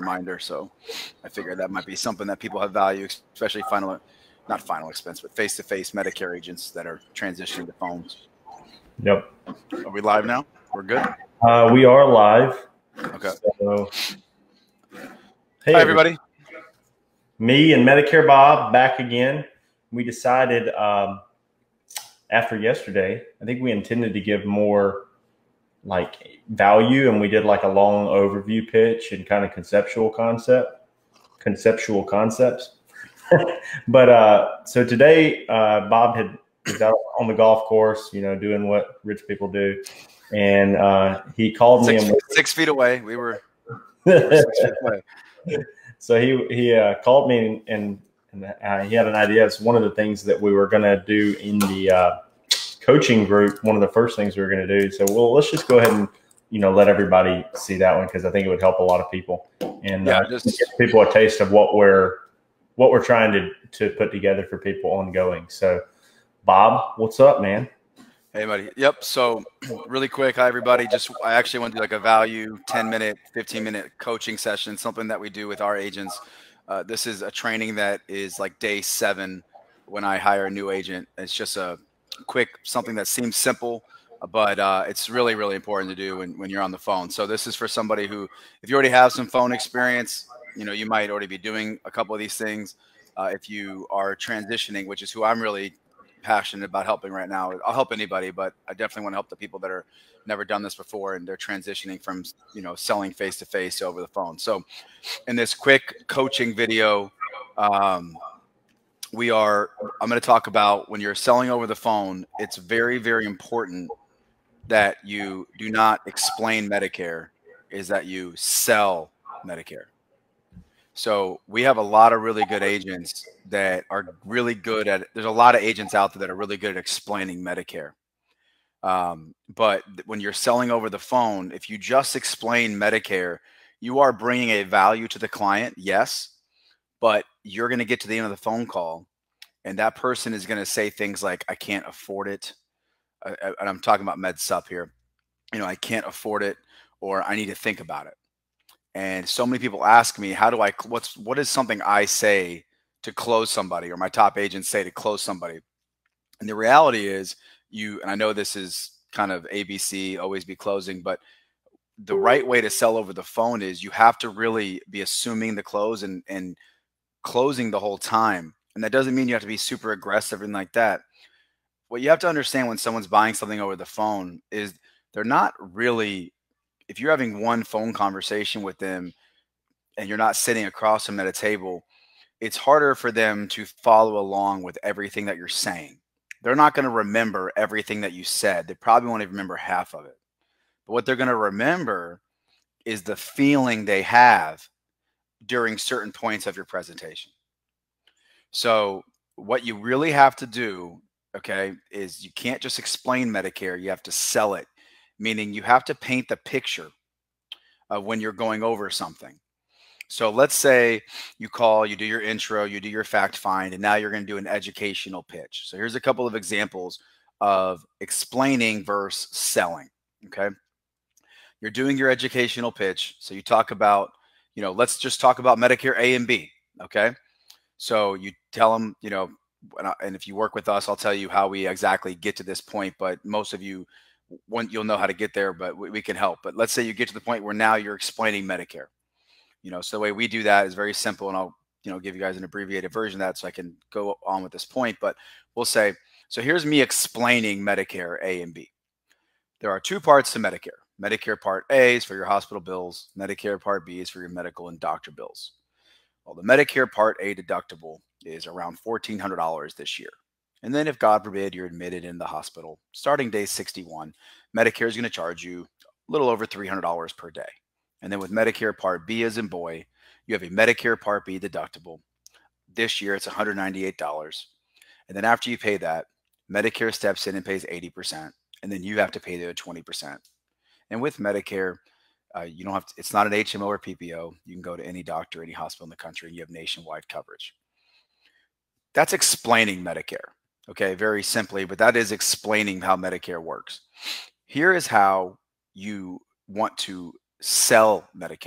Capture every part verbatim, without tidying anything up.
reminder. So I figured that might be something that people have value, especially final, not final expense, but face-to-face Medicare agents that are transitioning to phones. Yep. Are we live now? We're good? Uh, we are live. Okay. So, hey, hi, everybody. Me and Medicare Bob back again. We decided um, after yesterday, I think we intended to give more like value, and we did like a long overview pitch and kind of conceptual concept, conceptual concepts. But uh, so today, uh, Bob had was out on the golf course, you know, doing what rich people do, and uh, he called six, me. And six feet away. We were, we were six feet away. So he he uh, called me, and, and uh, he had an idea. It's one of the things that we were going to do in the uh, coaching group. One of the first things we were going to do. So well, let's just go ahead and you know let everybody see that one, because I think it would help a lot of people and yeah, uh, just give people a taste of what we're what we're trying to to put together for people ongoing. So, Bob, what's up, man? Hey, buddy. Yep. So really quick. Hi, everybody. Just, I actually want to do like a value ten minute, fifteen minute coaching session, something that we do with our agents. Uh, this is a training that is like day seven when I hire a new agent. It's just a quick, something that seems simple, but uh, it's really, really important to do when, when you're on the phone. So this is for somebody who, if you already have some phone experience, you know, you might already be doing a couple of these things. Uh, if you are transitioning, which is who I'm really passionate about helping right now. I'll help anybody, but I definitely want to help the people that are never done this before and they're transitioning from, you know, selling face to face over the phone. So in this quick coaching video, um, we are, I'm going to talk about when you're selling over the phone, it's very, very important that you do not explain Medicare, is that you sell Medicare. So we have a lot of really good agents that are really good at, there's a lot of agents out there that are really good at explaining Medicare. Um, but when you're selling over the phone, if you just explain Medicare, you are bringing a value to the client, yes, but you're going to get to the end of the phone call and that person is going to say things like, I can't afford it. Uh, and I'm talking about Med Sup here. You know, I can't afford it, or I need to think about it. And so many people ask me, how do I, what's, what is something I say to close somebody, or my top agents say to close somebody? And the reality is you, and I know this is kind of A B C, always be closing, but the right way to sell over the phone is you have to really be assuming the close and, and closing the whole time. And that doesn't mean you have to be super aggressive and like that. What you have to understand when someone's buying something over the phone is they're not really, if you're having one phone conversation with them and you're not sitting across them at a table, it's harder for them to follow along with everything that you're saying. They're not going to remember everything that you said. They probably won't even remember half of it. But what they're going to remember is the feeling they have during certain points of your presentation. So what you really have to do, okay, is you can't just explain Medicare. You have to sell it. Meaning you have to paint the picture of when you're going over something. So let's say you call, you do your intro, you do your fact find, and now you're going to do an educational pitch. So here's a couple of examples of explaining versus selling. Okay. You're doing your educational pitch. So you talk about, you know, let's just talk about Medicare A and B. Okay. So you tell them, you know, and if you work with us, I'll tell you how we exactly get to this point. But most of you, one, you'll know how to get there, but we, we can help. But let's say you get to the point where now you're explaining Medicare, you know, so the way we do that is very simple. And I'll, you know, give you guys an abbreviated version of that so I can go on with this point. But we'll say, so here's me explaining Medicare A and B. There are two parts to Medicare. Medicare Part A is for your hospital bills. Medicare Part B is for your medical and doctor bills. Well, the Medicare Part A deductible is around fourteen hundred dollars this year. And then if God forbid you're admitted in the hospital, starting day sixty-one, Medicare is going to charge you a little over three hundred dollars per day. And then with Medicare Part B as in boy, you have a Medicare Part B deductible. This year it's one hundred ninety-eight dollars. And then after you pay that, Medicare steps in and pays eighty percent. And then you have to pay the other twenty percent. And with Medicare, uh, you don't have to, it's not an H M O or P P O. You can go to any doctor, any hospital in the country, and you have nationwide coverage. That's explaining Medicare. Okay, very simply, but that is explaining how Medicare works. Here is how you want to sell Medicare.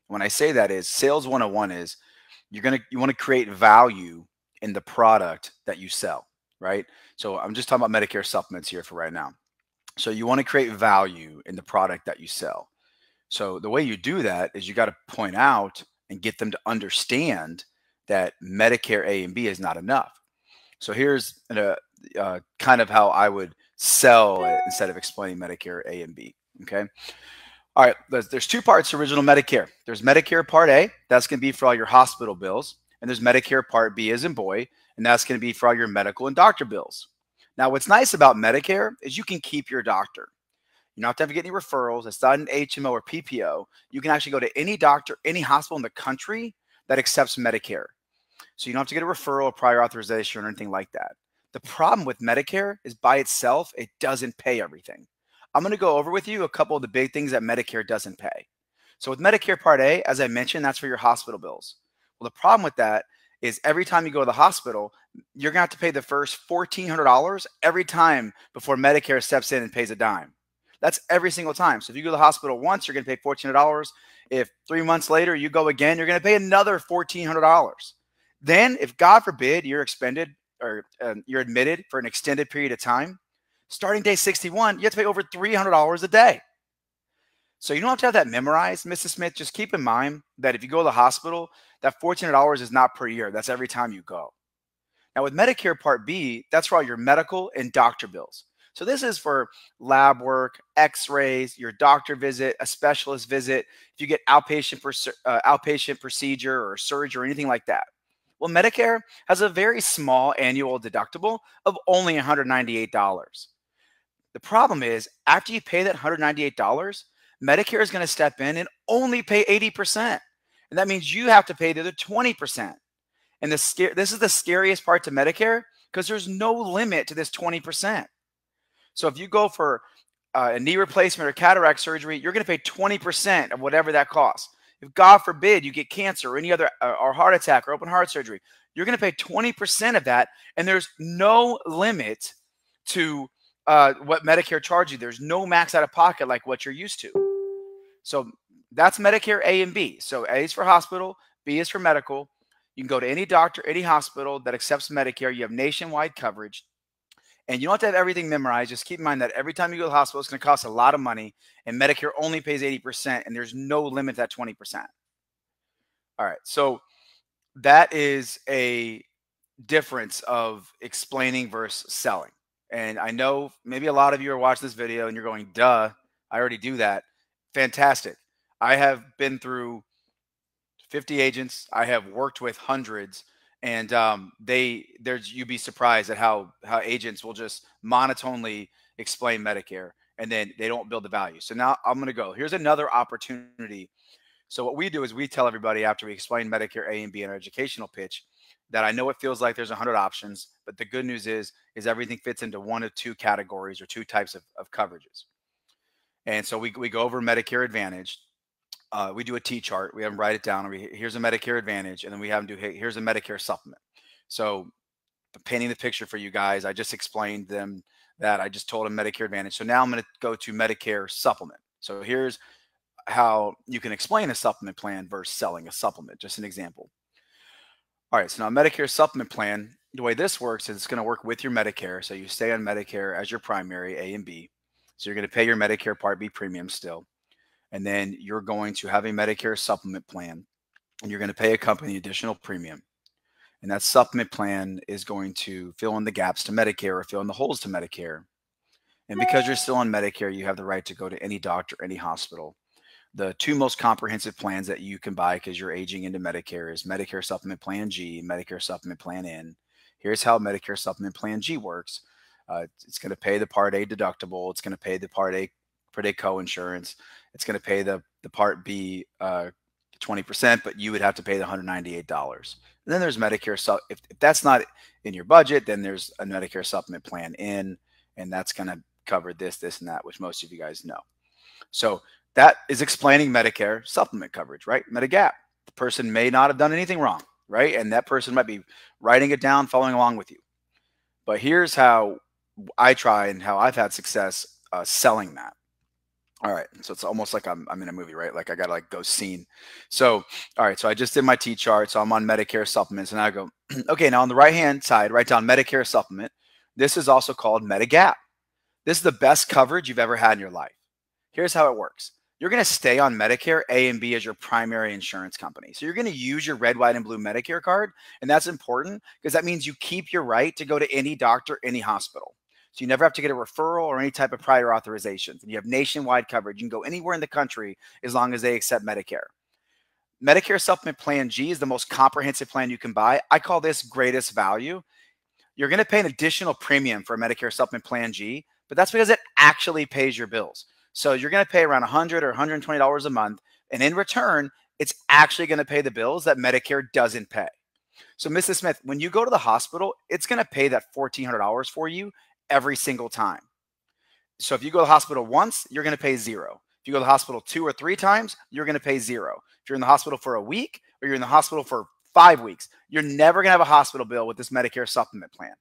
When I say that is sales one oh one is you're going to, you want to create value in the product that you sell, right? So I'm just talking about Medicare supplements here for right now. So you want to create value in the product that you sell. So the way you do that is you got to point out and get them to understand that Medicare A and B is not enough. So here's a, uh, kind of how I would sell it instead of explaining Medicare A and B. Okay. All right. There's, there's two parts to original Medicare. There's Medicare Part A. That's going to be for all your hospital bills. And there's Medicare Part B as in boy. And that's going to be for all your medical and doctor bills. Now, what's nice about Medicare is you can keep your doctor. You don't have to, have to get any referrals. It's not an H M O or P P O. You can actually go to any doctor, any hospital in the country that accepts Medicare. So you don't have to get a referral or prior authorization or anything like that. The problem with Medicare is by itself, it doesn't pay everything. I'm going to go over with you a couple of the big things that Medicare doesn't pay. So with Medicare Part A, as I mentioned, that's for your hospital bills. Well, the problem with that is every time you go to the hospital, you're going to have to pay the first fourteen hundred dollars every time before Medicare steps in and pays a dime. That's every single time. So if you go to the hospital once, you're going to pay fourteen hundred dollars. If three months later you go again, you're going to pay another fourteen hundred dollars. Then if God forbid you're expended or um, you're admitted for an extended period of time, starting day sixty-one, you have to pay over three hundred dollars a day. So you don't have to have that memorized, Missus Smith. Just keep in mind that if you go to the hospital, that fourteen hundred dollars is not per year. That's every time you go. Now with Medicare Part B, that's for all your medical and doctor bills. So this is for lab work, x-rays, your doctor visit, a specialist visit, if you get outpatient, for, uh, outpatient procedure or surgery or anything like that. Well, Medicare has a very small annual deductible of only one hundred ninety-eight dollars. The problem is after you pay that one hundred ninety-eight dollars, Medicare is going to step in and only pay eighty percent. And that means you have to pay the other twenty percent. And the scare, this is the scariest part to Medicare because there's no limit to this twenty percent. So if you go for uh, a knee replacement or cataract surgery, you're going to pay twenty percent of whatever that costs. If God forbid you get cancer or any other uh, or heart attack or open heart surgery, you're going to pay twenty percent of that. And there's no limit to uh, what Medicare charges you. There's no max out of pocket like what you're used to. So that's Medicare A and B. So A is for hospital, B is for medical. You can go to any doctor, any hospital that accepts Medicare. You have nationwide coverage. And you don't have to have everything memorized. Just keep in mind that every time you go to the hospital, it's going to cost a lot of money. And Medicare only pays eighty percent. And there's no limit to that twenty percent. All right. So that is a difference of explaining versus selling. And I know maybe a lot of you are watching this video and you're going, duh, I already do that. Fantastic. I have been through fifty agents. I have worked with hundreds. And um, they, there's, you'd be surprised at how how agents will just monotonely explain Medicare, and then they don't build the value. So now I'm going to go. Here's another opportunity. So what we do is we tell everybody after we explain Medicare A and B in our educational pitch that I know it feels like there's a hundred options, but the good news is is everything fits into one of two categories or two types of, of coverages. And so we we go over Medicare Advantage. Uh, we do a T-chart. We have them write it down. We, here's a Medicare Advantage, and then we have them do, hey, here's a Medicare supplement. So painting the picture for you guys, I just explained them that. I just told them Medicare Advantage. So now I'm going to go to Medicare supplement. So here's how you can explain a supplement plan versus selling a supplement, just an example. All right, so now Medicare supplement plan, the way this works is it's going to work with your Medicare. So you stay on Medicare as your primary, A and B. So you're going to pay your Medicare Part B premium still. And then you're going to have a Medicare supplement plan, and you're going to pay a company additional premium. And that supplement plan is going to fill in the gaps to Medicare or fill in the holes to Medicare. And because you're still on Medicare, you have the right to go to any doctor, any hospital. The two most comprehensive plans that you can buy because you're aging into Medicare is Medicare Supplement Plan G, Medicare Supplement Plan N. Here's how Medicare Supplement Plan G works. Uh, it's going to pay the Part A deductible. It's going to pay the Part A Part A co-insurance. It's going to pay the, the Part B uh, twenty percent, but you would have to pay the one hundred ninety-eight dollars. And then there's Medicare. So if, if that's not in your budget, then there's a Medicare Supplement Plan in, and that's going to cover this, this, and that, which most of you guys know. So that is explaining Medicare supplement coverage, right? Medigap. The person may not have done anything wrong, right? And that person might be writing it down, following along with you. But here's how I try and how I've had success uh, selling that. All right. So it's almost like I'm, I'm in a movie, right? Like I got to like go scene. So, all right. So I just did my T chart. So I'm on Medicare supplements and I go, okay, now on the right-hand side, write down Medicare supplement. This is also called Medigap. This is the best coverage you've ever had in your life. Here's how it works. You're going to stay on Medicare A and B as your primary insurance company. So you're going to use your red, white, and blue Medicare card. And that's important because that means you keep your right to go to any doctor, any hospital. So you never have to get a referral or any type of prior authorizations. And you have nationwide coverage. You can go anywhere in the country as long as they accept Medicare. Medicare Supplement Plan G is the most comprehensive plan you can buy. I call this greatest value. You're going to pay an additional premium for a Medicare Supplement Plan G, but that's because it actually pays your bills. So you're going to pay around one hundred dollars or one hundred twenty dollars a month. And in return, it's actually going to pay the bills that Medicare doesn't pay. So Missus Smith, when you go to the hospital, it's going to pay that fourteen hundred dollars for you every single time. So if you go to the hospital once, you're going to pay zero. If you go to the hospital two or three times, you're going to pay zero. If you're in the hospital for a week or you're in the hospital for five weeks, you're never going to have a hospital bill with this Medicare supplement plan.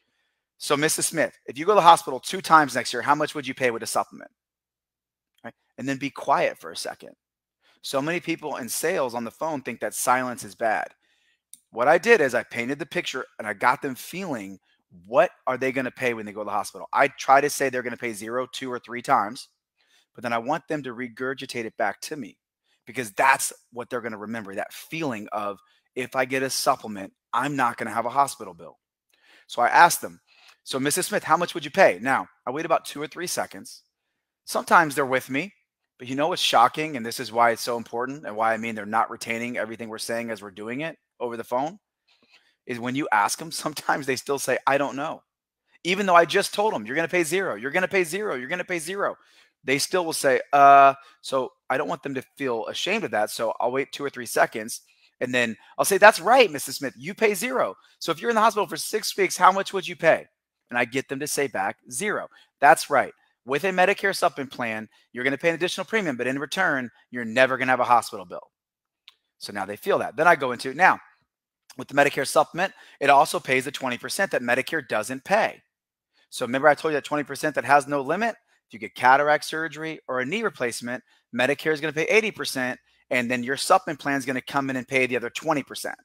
So Missus Smith, if you go to the hospital two times next year, how much would you pay with a supplement? Right? And then be quiet for a second. So many people in sales on the phone think that silence is bad. What I did is I painted the picture and I got them feeling, what are they going to pay when they go to the hospital? I try to say they're going to pay zero, two, or three times, but then I want them to regurgitate it back to me because that's what they're going to remember, that feeling of, if I get a supplement, I'm not going to have a hospital bill. So I asked them, so Missus Smith, how much would you pay? Now, I wait about two or three seconds. Sometimes they're with me, but you know what's shocking, and this is why it's so important and why I mean they're not retaining everything we're saying as we're doing it over the phone, is when you ask them, sometimes they still say, I don't know. Even though I just told them, you're going to pay zero, you're going to pay zero, you're going to pay zero. They still will say, uh, so I don't want them to feel ashamed of that. So I'll wait two or three seconds. And then I'll say, that's right, Missus Smith, you pay zero. So if you're in the hospital for six weeks, how much would you pay? And I get them to say back zero. That's right. With a Medicare supplement plan, you're going to pay an additional premium, but in return, you're never going to have a hospital bill. So now they feel that. Then I go into it now. With the Medicare supplement, it also pays the twenty percent that Medicare doesn't pay. So remember I told you that twenty percent that has no limit? If you get cataract surgery or a knee replacement, Medicare is going to pay eighty percent, and then your supplement plan is going to come in and pay the other twenty percent.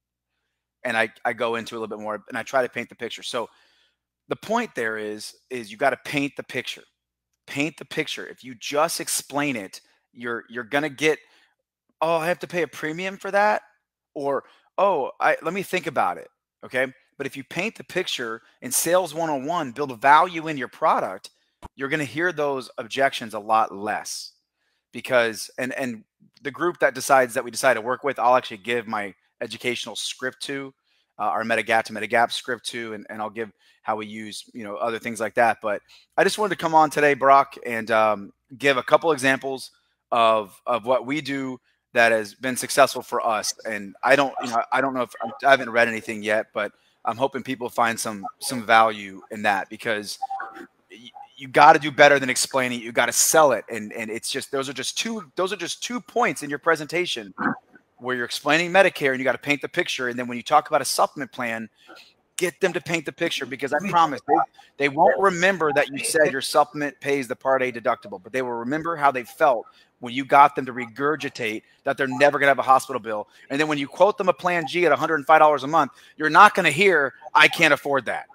And I, I go into a little bit more, and I try to paint the picture. So the point there is, is you got to paint the picture. Paint the picture. If you just explain it, you're, you're going to get, oh, I have to pay a premium for that? Or, oh, I, let me think about it, okay? But if you paint the picture in Sales one oh one, build a value in your product, you're going to hear those objections a lot less. Because, and, and the group that decides that we decide to work with, I'll actually give my educational script to, uh, our Medigap to Medigap script to, and, and I'll give how we use, you know, other things like that. But I just wanted to come on today, Brock, and um, give a couple examples of, of what we do that has been successful for us. And I don't, you know, I don't know if I haven't read anything yet, but I'm hoping people find some, some value in that, because you, you got to do better than explaining it. You got to sell it. And, and it's just, those are just two, those are just two points in your presentation where you're explaining Medicare and you got to paint the picture. And then when you talk about a supplement plan, get them to paint the picture, because I promise they, they won't remember that you said your supplement pays the Part A deductible, but they will remember how they felt when you got them to regurgitate that they're never going to have a hospital bill. And then when you quote them a Plan G at one hundred five dollars a month, you're not going to hear, I can't afford that.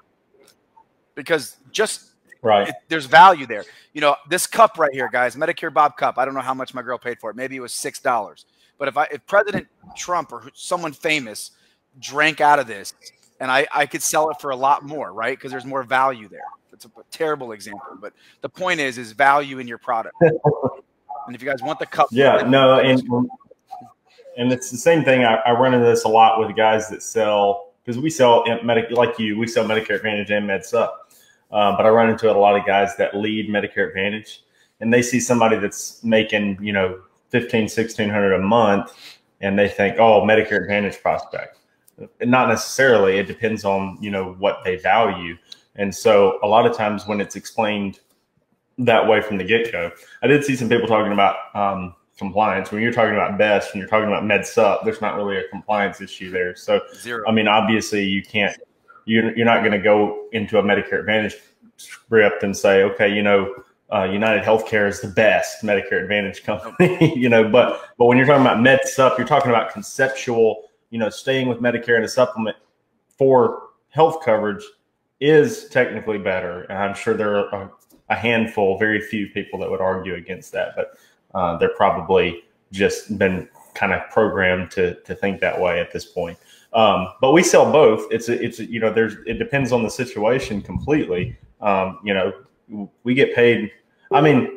Because just right, it, there's value there. You know, this cup right here, guys, Medicare Bob cup, I don't know how much my girl paid for it. Maybe it was six dollars. But if I, if President Trump or someone famous drank out of this, and I, I could sell it for a lot more, right? Because there's more value there. It's a terrible example, but the point is, is value in your product. And if you guys want the cup, yeah, no, and and it's the same thing. I, I run into this a lot with guys that sell, because we sell Medicare, like you, we sell Medicare Advantage and MedSup. Uh, but I run into a lot of guys that lead Medicare Advantage, and they see somebody that's making, you know, fifteen, sixteen hundred a month, and they think, oh, Medicare Advantage prospect. Not necessarily. It depends on, you know, what they value. And so a lot of times when it's explained that way from the get-go, I did see some people talking about um, compliance. When you're talking about BEST and you're talking about MedSup, there's not really a compliance issue there. So, Zero. I mean, obviously you can't, you're, you're not going to go into a Medicare Advantage script and say, okay, you know, uh, United Healthcare is the best Medicare Advantage company, you know, but, but when you're talking about Med Sup, you're talking about conceptual, you know, staying with Medicare and a supplement for health coverage is technically better. And I'm sure there are a, a handful, very few people that would argue against that, but uh, they're probably just been kind of programmed to, to think that way at this point. Um, but we sell both. It's a, it's a, you know, there's, it depends on the situation completely. Um, you know, we get paid. I mean,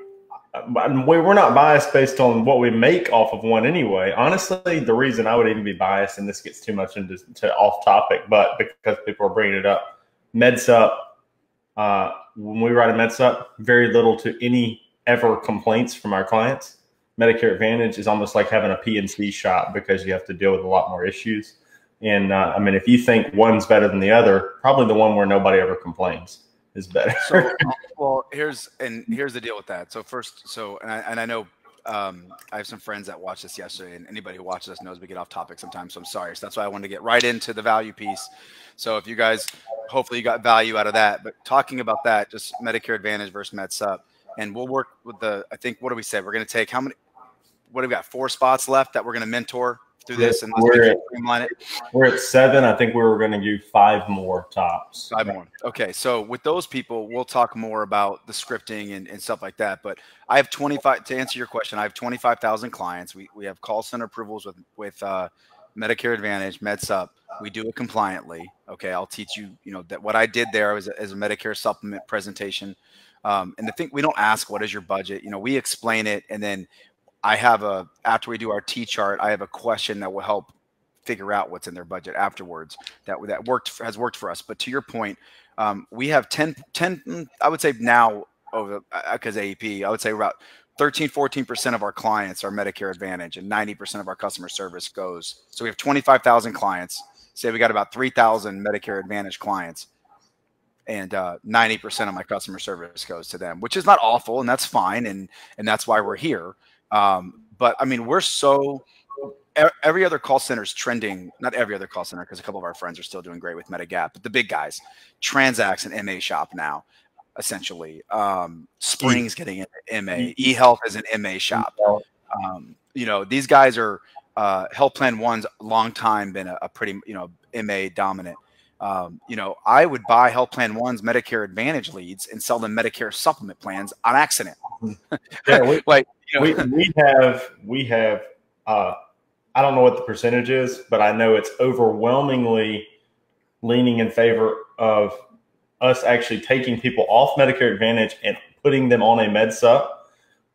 we're not biased based on what we make off of one anyway. Honestly, the reason I would even be biased, and this gets too much into to off topic, but because people are bringing it up, Med Sup, uh, when we write a Med Sup, very little to any ever complaints from our clients. Medicare Advantage is almost like having a P N C shop because you have to deal with a lot more issues. And uh, I mean, if you think one's better than the other, probably the one where nobody ever complains is better. So, well, here's and here's the deal with that. So first, so and I, and I know um, I have some friends that watched this yesterday, and anybody who watches us knows we get off topic sometimes. So I'm sorry. So that's why I wanted to get right into the value piece. So if you guys, hopefully you got value out of that. But talking about that, just Medicare Advantage versus Med Sup, and we'll work with the. I think what do we say? We're going to take how many? What do we got? Four spots left that we're going to mentor through this, and we're at, streamline it. We're at seven. I think we were going to do five more tops. Five more. Okay. So with those people, we'll talk more about the scripting and, and stuff like that. But I have twenty-five, to answer your question, I have twenty-five thousand clients. We, we have call center approvals with, with uh, Medicare Advantage, Med Sup. We do it compliantly. Okay. I'll teach you, you know, that what I did there was as a Medicare supplement presentation. Um, and the thing, we don't ask, what is your budget? You know, we explain it, and then I have a, after we do our T chart, I have a question that will help figure out what's in their budget afterwards. That that worked has worked for us. But to your point, um, we have ten, ten, I would say now over because A E P, I would say about thirteen, fourteen percent of our clients are Medicare Advantage, and ninety percent of our customer service goes. So we have twenty-five thousand clients. Say we got about three thousand Medicare Advantage clients, and uh, ninety percent of my customer service goes to them, which is not awful, and that's fine, and and that's why we're here. Um, but I mean, we're so every other call center is trending, not every other call center, because a couple of our friends are still doing great with Medigap, but the big guys, Transact's an M A shop now, essentially. Um, Spring's getting into M A. eHealth is an M A shop. Um, you know, these guys are, uh, Health Plan One's long time been a, a pretty, you know, M A dominant. Um, you know, I would buy Health Plan One's Medicare Advantage leads and sell them Medicare supplement plans on accident. Yeah, we, like, you know, we, we have, we have, uh, I don't know what the percentage is, but I know it's overwhelmingly leaning in favor of us actually taking people off Medicare Advantage and putting them on a Med Sup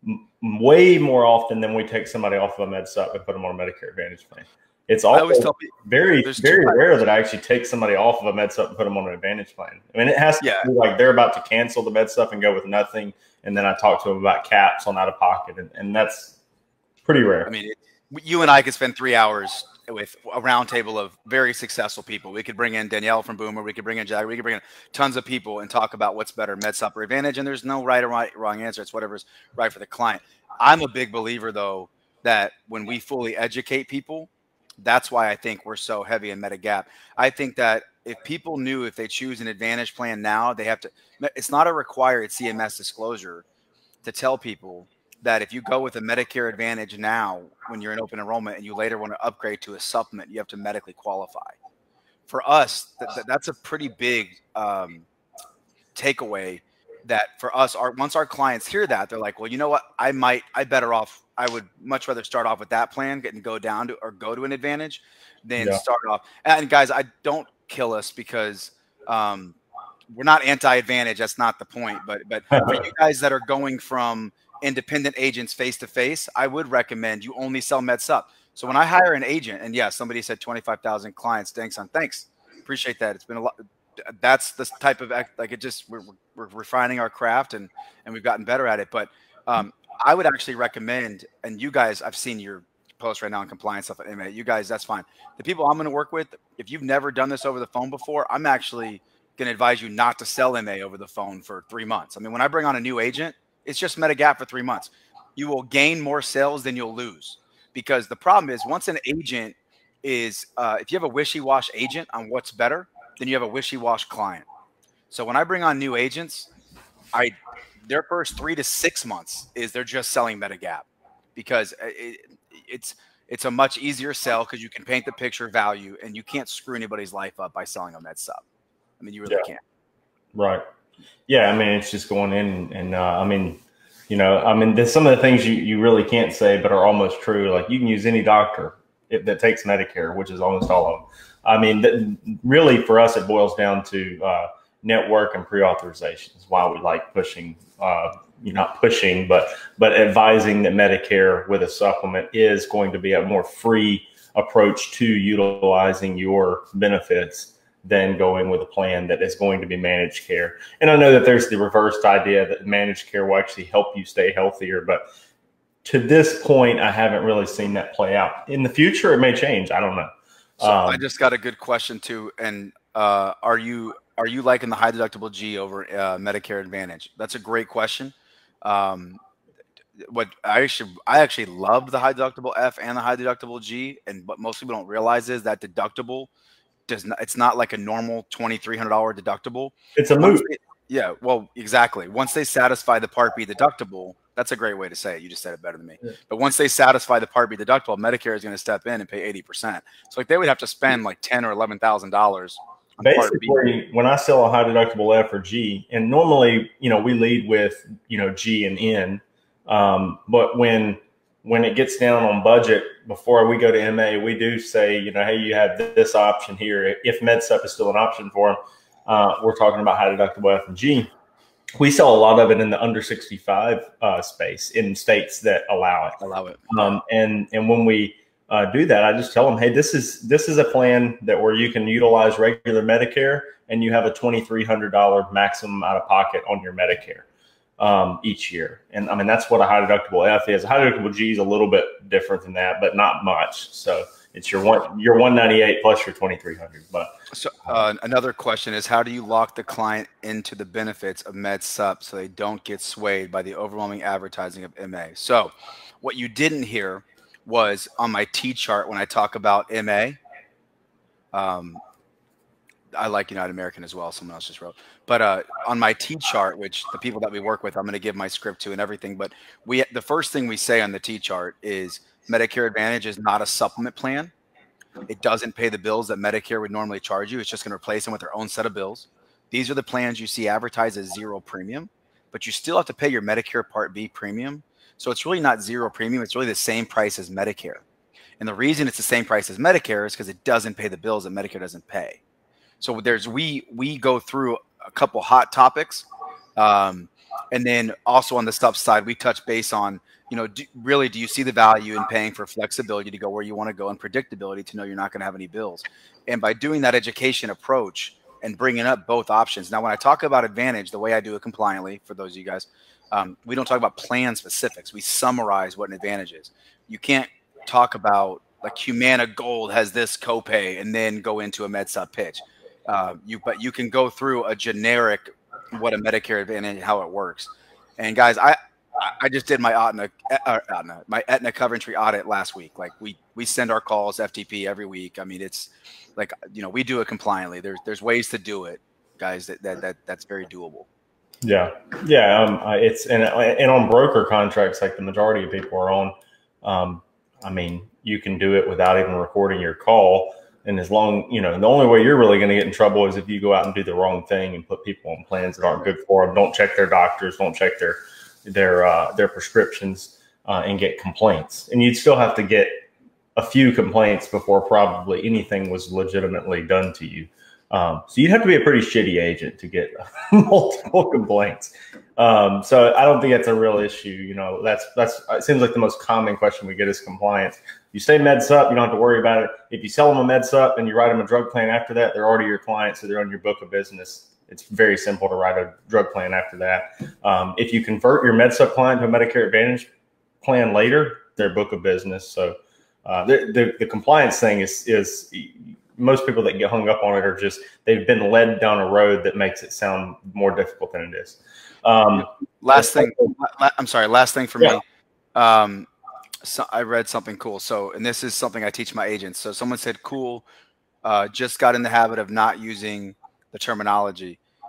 way more often than we take somebody off of a Med Sup and put them on a Medicare Advantage plan. It's also very, very rare that I actually take somebody off of a Med Sup and put them on an Advantage plan. I mean, it has to yeah. be like they're about to cancel the Med Sup and go with nothing, and then I talk to them about caps on out of pocket, and, and that's pretty rare. I mean, it, you and I could spend three hours with a roundtable of very successful people. We could bring in Danielle from Boomer. We could bring in Jack. We could bring in tons of people and talk about what's better, Med Sup or Advantage. And there's no right or right, wrong answer. It's whatever's right for the client. I'm a big believer, though, that when we fully educate people, that's why I think we're so heavy in Medigap. I think that if people knew if they choose an Advantage plan now, they have to. It's not a required C M S disclosure to tell people that if you go with a Medicare Advantage now, when you're in open enrollment and you later want to upgrade to a supplement, you have to medically qualify. For us, th th that's a pretty big um, takeaway. That for us, our once our clients hear that, they're like, well, you know what? I might, I better off. I would much rather start off with that plan, get and go down to or go to an Advantage, than yeah. start off. And guys, I don't kill us because um, we're not anti-Advantage. That's not the point. But but for you guys that are going from independent agents face to face, I would recommend you only sell Med Sup. So when I hire an agent, and yeah, somebody said twenty-five thousand clients, thanks on thanks. Appreciate that. It's been a lot. That's the type of act, like it just, we're, we're refining our craft and, and we've gotten better at it. But um, I would actually recommend, and you guys, I've seen your post right now on compliance stuff at M A, you guys, that's fine. The people I'm going to work with, if you've never done this over the phone before, I'm actually going to advise you not to sell M A over the phone for three months. I mean, when I bring on a new agent, it's just Medigap for three months. You will gain more sales than you'll lose, because the problem is once an agent is, uh, if you have a wishy-wash agent on what's better, then you have a wishy-wash client. So when I bring on new agents, I their first three to six months is they're just selling Medigap, because it, it's it's a much easier sell because you can paint the picture value, and you can't screw anybody's life up by selling a med sub. I mean, you really yeah. can't. Right. Yeah. I mean, it's just going in and, uh, I mean, you know, I mean, there's some of the things you, you really can't say, but are almost true. Like you can use any doctor if, that takes Medicare, which is almost all of them. I mean, that, really for us, it boils down to uh, network and pre-authorization is why we like pushing, uh, you're not pushing, but, but advising that Medicare with a supplement is going to be a more free approach to utilizing your benefits than going with a plan that is going to be managed care. And I know that there's the reversed idea that managed care will actually help you stay healthier, but to this point, I haven't really seen that play out. In the future, it may change. I don't know. So um, I just got a good question too. And uh, are you are you liking the high deductible G over uh, Medicare Advantage? That's a great question. Um, what I actually I actually loved the high deductible F and the high deductible G, and what most people don't realize is that deductible does not, it's not like a normal twenty-three hundred dollar deductible. It's a moot. Yeah, well, exactly. Once they satisfy the Part B deductible, that's a great way to say it. You just said it better than me. Yeah. But once they satisfy the Part B deductible, Medicare is going to step in and pay eighty percent. So like they would have to spend like ten or eleven thousand dollars. Basically, when I sell a high deductible F or G, and normally, you know, we lead with, you know, G and N, um, but when when it gets down on budget, before we go to M A, we do say, you know, hey, you have this option here. If MedSup is still an option for them, uh, we're talking about high deductible F and G. We sell a lot of it in the under sixty-five uh, space in states that allow it. Allow it. Um, and and when we uh, do that, I just tell them, hey, this is this is a plan that where you can utilize regular Medicare, and you have a twenty-three hundred dollar maximum out of pocket on your Medicare um, each year. And I mean, that's what a high deductible F is. A high deductible G is a little bit different than that, but not much. So it's your one, your one ninety-eight plus your twenty-three hundred. But so uh, another question is, how do you lock the client into the benefits of MedSup so they don't get swayed by the overwhelming advertising of M A? So what you didn't hear was on my T chart when I talk about M A. Um, I like United American as well. Someone else just wrote, but uh, on my T chart, which the people that we work with, I'm going to give my script to and everything. But we, the first thing we say on the T chart is Medicare Advantage is not a supplement plan. It doesn't pay the bills that Medicare would normally charge you. It's just going to replace them with their own set of bills. These are the plans you see advertised as zero premium, but you still have to pay your Medicare Part B premium. So it's really not zero premium. It's really the same price as Medicare. And the reason it's the same price as Medicare is because it doesn't pay the bills that Medicare doesn't pay. So there's we we go through a couple hot topics, um, and then also on the stuff side, we touch base on, you know, do, really, do you see the value in paying for flexibility to go where you want to go and predictability to know you're not going to have any bills? And by doing that education approach and bringing up both options. Now, when I talk about Advantage, the way I do it compliantly, for those of you guys, um, we don't talk about plan specifics. We summarize what an Advantage is. You can't talk about like Humana Gold has this copay and then go into a MedSup pitch. Uh, you, but you can go through a generic, what a Medicare Advantage, how it works. And guys, I, I just did my Aetna, uh, Aetna, my Aetna Coventry audit last week. Like we, we send our calls F T P every week. I mean, it's like, you know, we do it compliantly. There's, there's ways to do it, guys, that, that, that that's very doable. Yeah. Yeah. Um, it's, and, and on broker contracts, like the majority of people are on, um, I mean, you can do it without even recording your call. And as long, you know, the only way you're really going to get in trouble is if you go out and do the wrong thing and put people on plans that aren't good for them. Don't check their doctors, don't check their, their, uh, their prescriptions, uh, and get complaints. And you'd still have to get a few complaints before probably anything was legitimately done to you. Um, so you'd have to be a pretty shitty agent to get multiple complaints. Um, so I don't think that's a real issue. You know, that's, that's, it seems like the most common question we get is compliance. You say MedSup, you don't have to worry about it. If you sell them a MedSup and you write them a drug plan after that, they're already your clients, so they're on your book of business. It's very simple to write a drug plan after that. Um, if you convert your MedSup client to a Medicare Advantage plan later, they're book of business. So uh, the, the, the compliance thing is, is most people that get hung up on it are just, they've been led down a road that makes it sound more difficult than it is. Um, last thing, I'm sorry, last thing for yeah. me. Um, so I read something cool. So, and this is something I teach my agents. So someone said, cool, uh, just got in the habit of not using the terminology.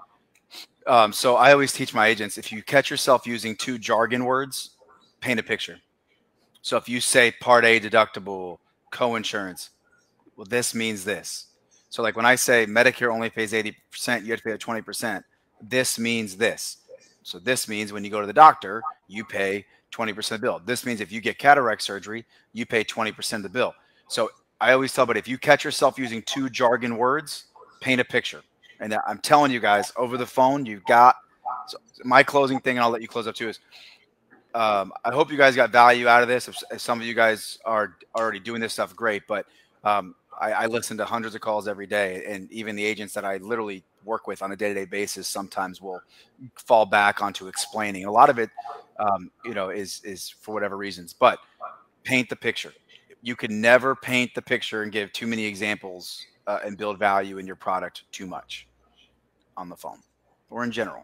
Um, so I always teach my agents, if you catch yourself using two jargon words, paint a picture. So if you say Part A deductible, co-insurance, well, this means this. So like when I say Medicare only pays eighty percent, you have to pay twenty percent. This means this. So this means when you go to the doctor, you pay twenty percent of the bill. This means if you get cataract surgery, you pay twenty percent of the bill. So I always tell, but if you catch yourself using two jargon words, paint a picture. And I'm telling you guys, over the phone, you've got, so my closing thing, and I'll let you close up too, is um, I hope you guys got value out of this. If, if some of you guys are already doing this stuff, great. But um, I, I listen to hundreds of calls every day, and even the agents that I literally work with on a day-to-day basis sometimes will fall back onto explaining. A lot of it, um, you know, is is for whatever reasons. But paint the picture. You can never paint the picture and give too many examples uh, and build value in your product too much on the phone or in general.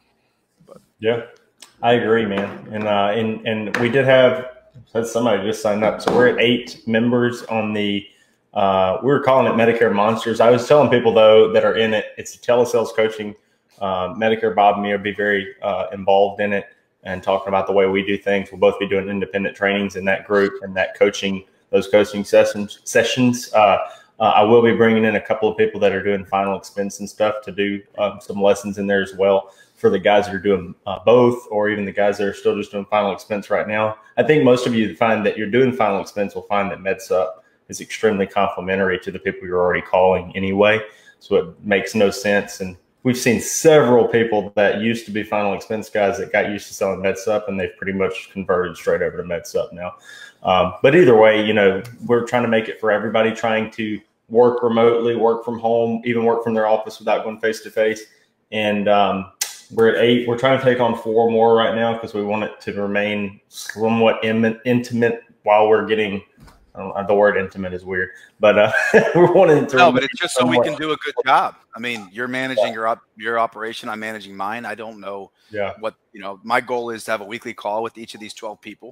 But yeah, I agree, man. And uh, and and we did have somebody just signed up, so we're at eight members on the. Uh, we were calling it Medicare Monsters. I was telling people though that are in it, it's a telesales coaching. Uh, Medicare Bob and me will be very uh, involved in it and talking about the way we do things. We'll both be doing independent trainings in that group and that coaching, those coaching sessions. Sessions. Uh, uh, I will be bringing in a couple of people that are doing final expense and stuff to do um, some lessons in there as well for the guys that are doing uh, both, or even the guys that are still just doing final expense right now. I think most of you find that you're doing final expense will find that MedSup is extremely complementary to the people you're already calling anyway. So it makes no sense. And we've seen several people that used to be final expense guys that got used to selling MedSup, and they've pretty much converted straight over to MedSup now. Um, but either way, you know, we're trying to make it for everybody, trying to work remotely, work from home, even work from their office without going face to face. And um, we're at eight. We're trying to take on four more right now because we want it to remain somewhat intimate while we're getting. The word intimate is weird, but uh, we're wanting to. No, but it's just so we can do a good job. I mean, you're managing your op your operation. I'm managing mine. I don't know. Yeah. What you know, my goal is to have a weekly call with each of these twelve people.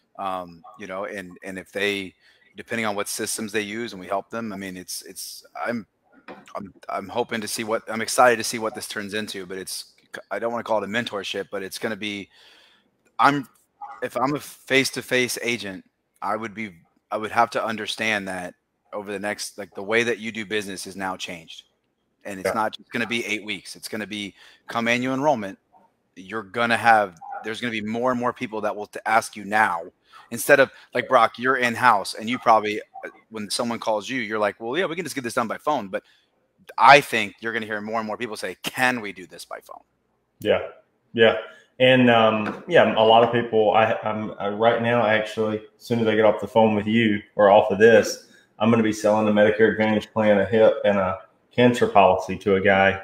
Um, you know, and and if they, depending on what systems they use, and we help them. I mean, it's it's. I'm I'm I'm hoping to see what I'm excited to see what this turns into. But it's I don't want to call it a mentorship, but it's going to be. I'm if I'm a face-to-face agent, I would be. I would have to understand that over the next, like the way that you do business is now changed. And it's yeah. not just going to be eight weeks. It's going to be come annual enrollment. You're going to have, there's going to be more and more people that will ask you now, instead of like Brock, you're in house and you probably, when someone calls you, you're like, well, yeah, we can just get this done by phone. But I think you're going to hear more and more people say, can we do this by phone? Yeah. Yeah. And um, yeah, a lot of people. I, I'm I, right now actually. As soon as I get off the phone with you or off of this, I'm going to be selling a Medicare Advantage plan, a hip, and a cancer policy to a guy.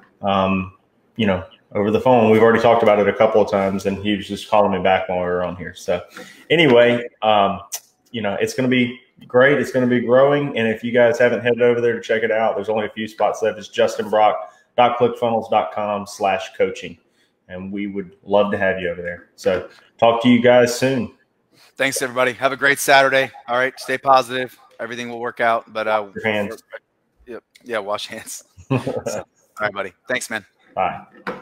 Um, you know, over the phone. We've already talked about it a couple of times, and he was just calling me back when we were on here. So, anyway, um, you know, it's going to be great. It's going to be growing, and if you guys haven't headed over there to check it out, there's only a few spots left. It's justin brock dot click funnels dot com slash coaching. And we would love to have you over there. So talk to you guys soon. Thanks, everybody. Have a great Saturday. All right. Stay positive. Everything will work out. But uh, your hands. Yeah, yeah, wash hands. So, all right, buddy. Thanks, man. Bye.